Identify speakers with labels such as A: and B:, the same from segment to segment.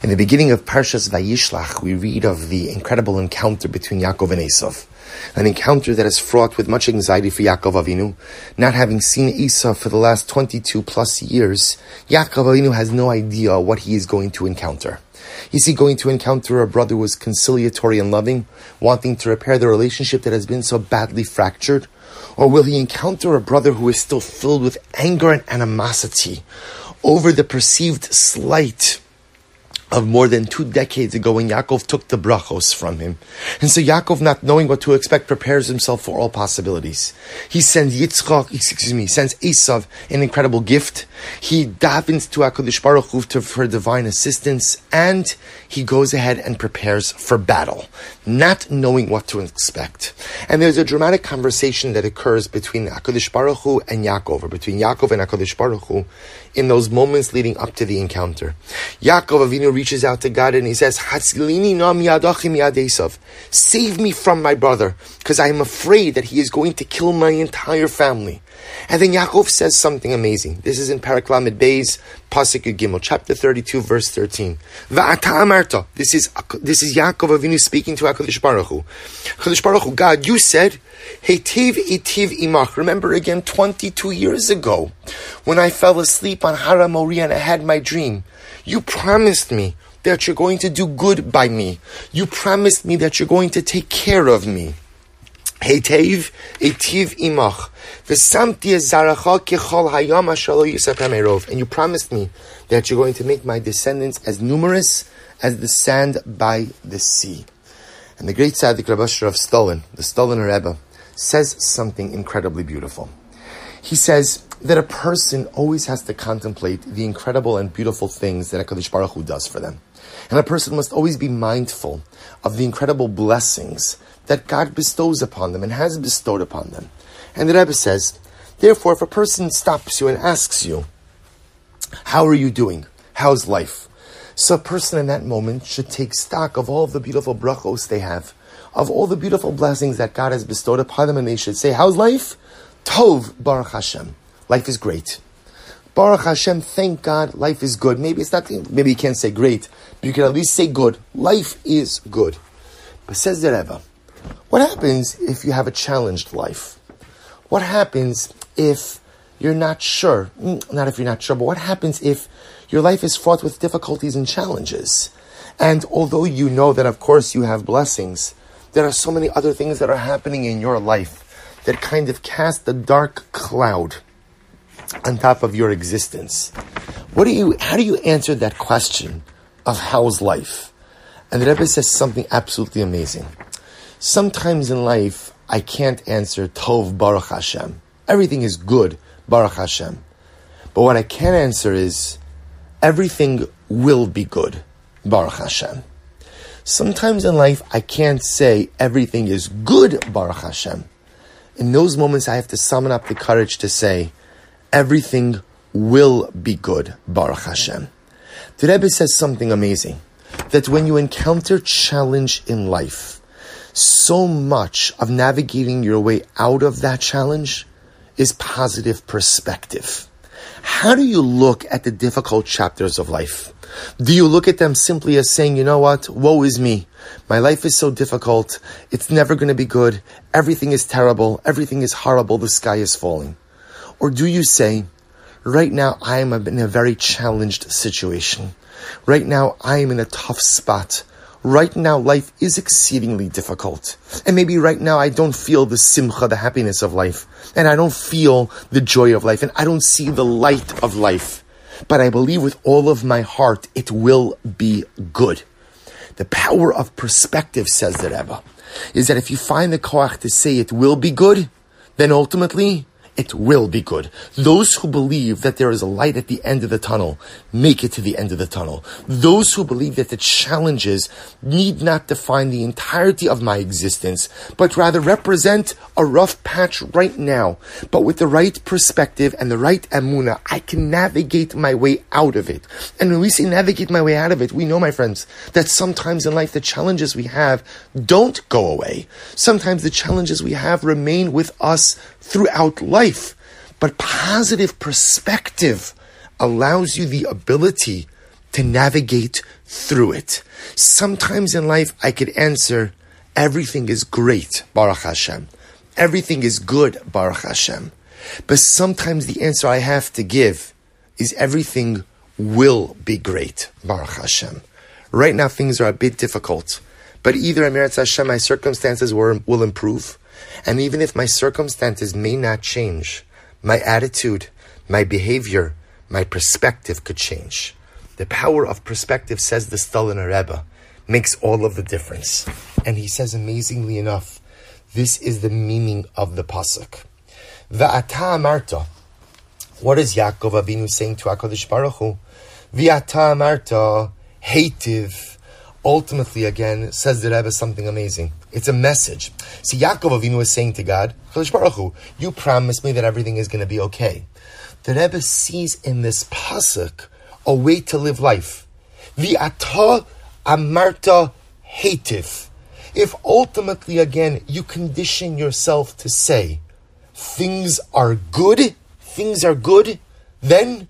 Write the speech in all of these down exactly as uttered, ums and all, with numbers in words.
A: In the beginning of Parshas Vayishlach, we read of the incredible encounter between Yaakov and Esav. An encounter that is fraught with much anxiety for Yaakov Avinu. Not having seen Esav for the last twenty-two plus years, Yaakov Avinu has no idea what he is going to encounter. Is he going to encounter a brother who is conciliatory and loving, wanting to repair the relationship that has been so badly fractured? Or will he encounter a brother who is still filled with anger and animosity over the perceived slight of more than two decades ago when Yaakov took the brachos from him? And so Yaakov, not knowing what to expect, prepares himself for all possibilities. He sends Yitzchak, excuse me, sends Esav an incredible gift. He davens to HaKadosh Baruch Hu for divine assistance, and he goes ahead and prepares for battle, not knowing what to expect. And there's a dramatic conversation that occurs between HaKadosh Baruch Hu and Yaakov, or between Yaakov and HaKadosh Baruch Hu, in those moments leading up to the encounter. Yaakov Avinu reaches out to God and he says, Hatzilini na miyadachim miyad Esav. Save me from my brother, because I am afraid that he is going to kill my entire family. And then Yaakov says something amazing. This is in Parak Lamed Beis, Pasuk Yud Gimel, chapter thirty-two, verse thirteen. Va'ata amarta. This is this is Yaakov Avinu speaking to HaKadosh Baruch Hu. HaKadosh Baruch Hu, God, you said, Heitiv itiv imach. Remember again, twenty-two years ago, when I fell asleep on Har HaMoriah and I had my dream, you promised me that you're going to do good by me. You promised me that you're going to take care of me. Heitiv itiv imach. V'samti zaracha kechol hayam asher lo yisatam erov. And you promised me that you're going to make my descendants as numerous as the sand by the sea. And the great tzaddik Rabbi Asher of Stolin, the Stolin Rebbe, says something incredibly beautiful. He says that a person always has to contemplate the incredible and beautiful things that HaKadosh Baruch Hu does for them. And a person must always be mindful of the incredible blessings that God bestows upon them and has bestowed upon them. And the Rebbe says, therefore, if a person stops you and asks you, how are you doing? How's life? So a person in that moment should take stock of all of the beautiful brachos they have, of all the beautiful blessings that God has bestowed upon them, and they should say, how's life? Tov, Baruch Hashem. Life is great. Baruch Hashem, thank God, life is good. Maybe it's not, maybe you can't say great, but you can at least say good. Life is good. But says the Rebbe, what happens if you have a challenged life? What happens if you're not sure? Not if you're not sure, but what happens if your life is fraught with difficulties and challenges? And although you know that, of course, you have blessings, there are so many other things that are happening in your life that kind of cast a dark cloud on top of your existence. What do you? How do you answer that question of how's life? And the Rebbe says something absolutely amazing. Sometimes in life, I can't answer Tov Baruch Hashem. Everything is good, Baruch Hashem. But what I can answer is, everything will be good, Baruch Hashem. Sometimes in life, I can't say everything is good, Baruch Hashem. In those moments, I have to summon up the courage to say, everything will be good, Baruch Hashem. The Rebbe says something amazing, that when you encounter challenge in life, so much of navigating your way out of that challenge is positive perspective. How do you look at the difficult chapters of life? Do you look at them simply as saying, you know what, woe is me. My life is so difficult. It's never going to be good. Everything is terrible. Everything is horrible. The sky is falling. Or do you say, right now I am in a very challenged situation. Right now I am in a tough spot. Right now life is exceedingly difficult. And maybe right now I don't feel the simcha, the happiness of life. And I don't feel the joy of life. And I don't see the light of life. But I believe with all of my heart it will be good. The power of perspective, says the Rebbe, is that if you find the koach to say it will be good, then ultimately it will be good. Those who believe that there is a light at the end of the tunnel, make it to the end of the tunnel. Those who believe that the challenges need not define the entirety of my existence, but rather represent a rough patch right now. But with the right perspective and the right emunah, I can navigate my way out of it. And when we say navigate my way out of it, we know, my friends, that sometimes in life the challenges we have don't go away. Sometimes the challenges we have remain with us throughout life. But positive perspective allows you the ability to navigate through it. Sometimes in life I could answer, everything is great, Baruch Hashem. Everything is good, Baruch Hashem. But sometimes the answer I have to give is everything will be great, Baruch Hashem. Right now things are a bit difficult, but either Emirat Hashem, my circumstances will, will improve, and even if my circumstances may not change, my attitude, my behavior, my perspective could change. The power of perspective, says the Stoliner Rebbe, makes all of the difference. And he says amazingly enough, this is the meaning of the pasuk. V'ata amarta. What is Yaakov Avinu saying to HaKadosh Baruch Hu? V'ata amarta heitiv. Ultimately, again, says the Rebbe something amazing. It's a message. See, Yaakov Avinu is saying to God, HaKadosh Baruch Hu, you promised me that everything is going to be okay. The Rebbe sees in this pasuk a way to live life. V'ata amarta heitiv. If ultimately, again, you condition yourself to say, things are good, things are good, then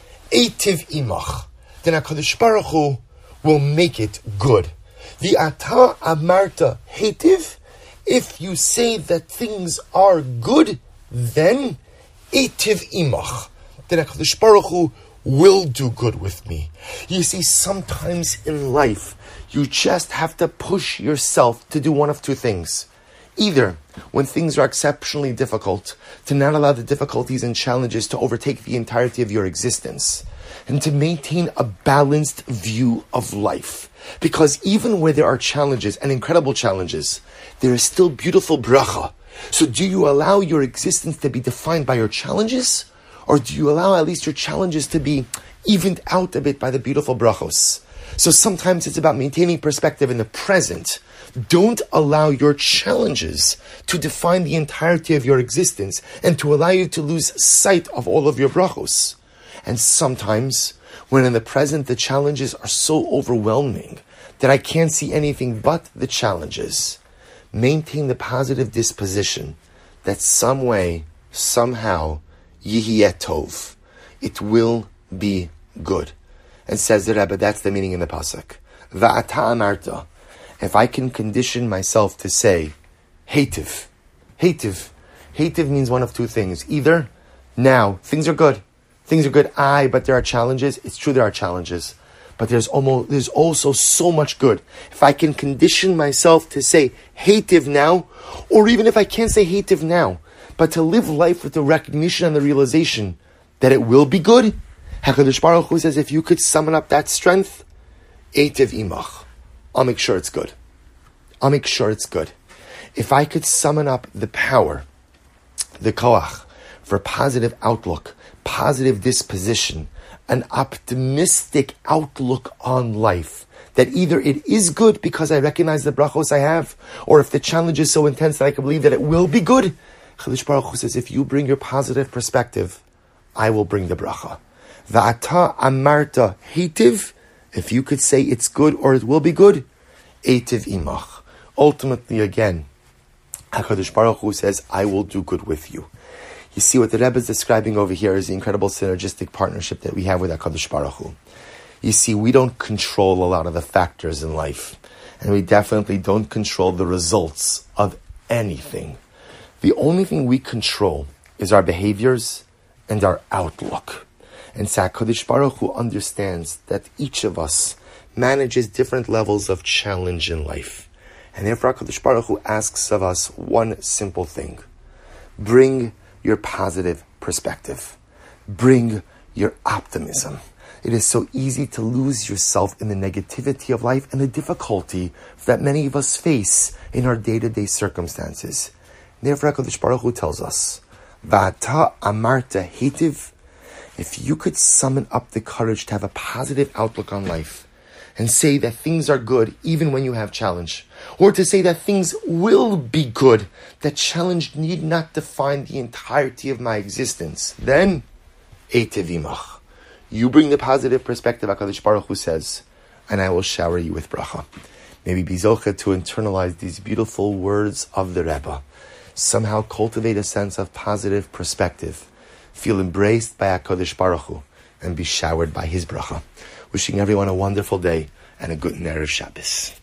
A: eitiv imach. Then HaKadosh Baruch Hu will make it good. V'ata amarta heitiv. If you say that things are good, then eitiv imach. Then HaKadosh Baruch Hu will do good with me. You see, sometimes in life, you just have to push yourself to do one of two things. Either, when things are exceptionally difficult, to not allow the difficulties and challenges to overtake the entirety of your existence, and to maintain a balanced view of life. Because even where there are challenges, and incredible challenges, there is still beautiful bracha. So do you allow your existence to be defined by your challenges? Or do you allow at least your challenges to be evened out a bit by the beautiful brachos? So sometimes it's about maintaining perspective in the present. Don't allow your challenges to define the entirety of your existence and to allow you to lose sight of all of your brachos. And sometimes, when in the present the challenges are so overwhelming that I can't see anything but the challenges, maintain the positive disposition that some way, somehow, Yihiyeh Tov, it will be good. And says the Rebbe, that's the meaning in the pasuk. Va'ata amarta. If I can condition myself to say, heitiv, heitiv, heitiv means one of two things. Either, now, things are good. Things are good, aye, but there are challenges. It's true there are challenges. But there's almost, there's also so much good. If I can condition myself to say, heitiv now, or even if I can't say heitiv now, but to live life with the recognition and the realization that it will be good, HaKadosh Baruch Hu says, if you could summon up that strength, eitiv imach, I'll make sure it's good. I'll make sure it's good. If I could summon up the power, the koach, for positive outlook, positive disposition, an optimistic outlook on life, that either it is good because I recognize the brachos I have, or if the challenge is so intense that I can believe that it will be good, HaKadosh Baruch Hu says, if you bring your positive perspective, I will bring the bracha. Va'ata amarta heitiv. If you could say it's good or it will be good, eitiv imach. Ultimately, again, HaKadosh Baruch Hu says, I will do good with you. You see what the Rebbe is describing over here is the incredible synergistic partnership that we have with HaKadosh Baruch Hu. You see, we don't control a lot of the factors in life, and we definitely don't control the results of anything. The only thing we control is our behaviors and our outlook. And so HaKadosh Baruch Hu understands that each of us manages different levels of challenge in life. And therefore HaKadosh Baruch Hu asks of us one simple thing. Bring your positive perspective. Bring your optimism. It is so easy to lose yourself in the negativity of life and the difficulty that many of us face in our day-to-day circumstances. Therefore HaKadosh Baruch Hu tells us, Va'ata amarta heitiv. If you could summon up the courage to have a positive outlook on life and say that things are good even when you have challenge, or to say that things will be good, that challenge need not define the entirety of my existence, then eitiv imach. You bring the positive perspective, HaKadosh Baruch Hu says, and I will shower you with bracha. Maybe be zocheh to internalize these beautiful words of the Rebbe. Somehow cultivate a sense of positive perspective. Feel embraced by HaKadosh Baruch Hu and be showered by His bracha. Wishing everyone a wonderful day and a good Erev Shabbos.